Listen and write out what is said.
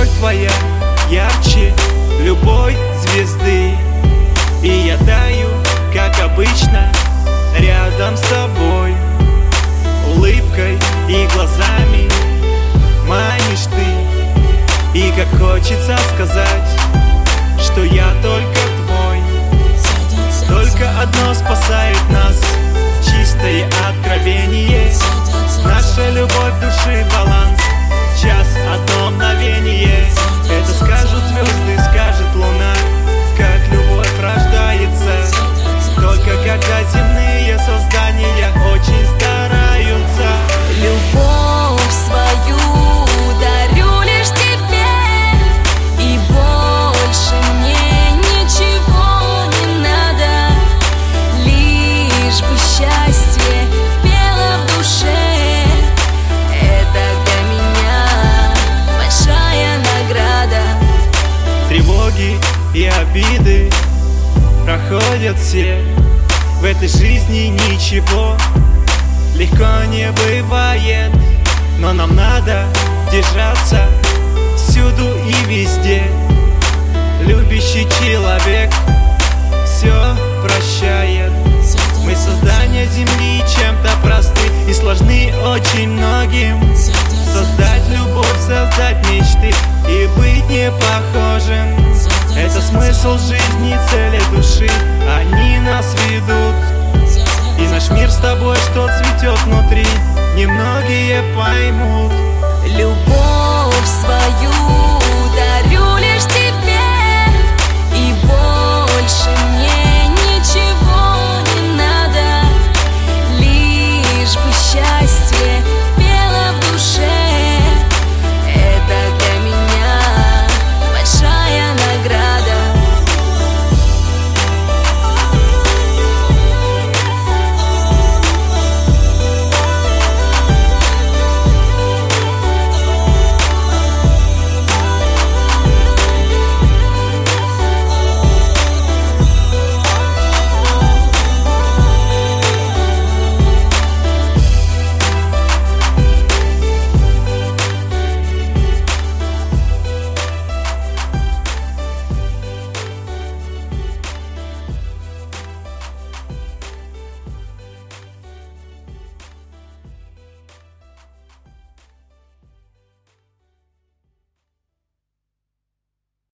любовь твоя ярче любой звезды, и я таю, как обычно, рядом с тобой. Улыбкой и глазами манишь ты, и как хочется сказать, что я только твой. Только одно спасает нас, чистое откровение. Наша любовь души баланс, час одно мгновение. Это скажут звезды, скажет луна, как любовь рождается. Только когда земные создания очень стараются. Любовь свою дарю лишь тебе, и больше мне ничего не надо. Лишь бы счастье пело в душе, это для меня большая награда. Тревоги и обиды проходят все. В этой жизни ничего легко не бывает, но нам надо держаться всюду и везде. Любящий человек все прощает. Мы создания земли чем-то просты и сложны очень многим. Создать любовь, создать мечты и быть не похожим. Это смысл жизни, цели души, они нас ведут. И наш мир с тобой, что цветет внутри, немногие поймут.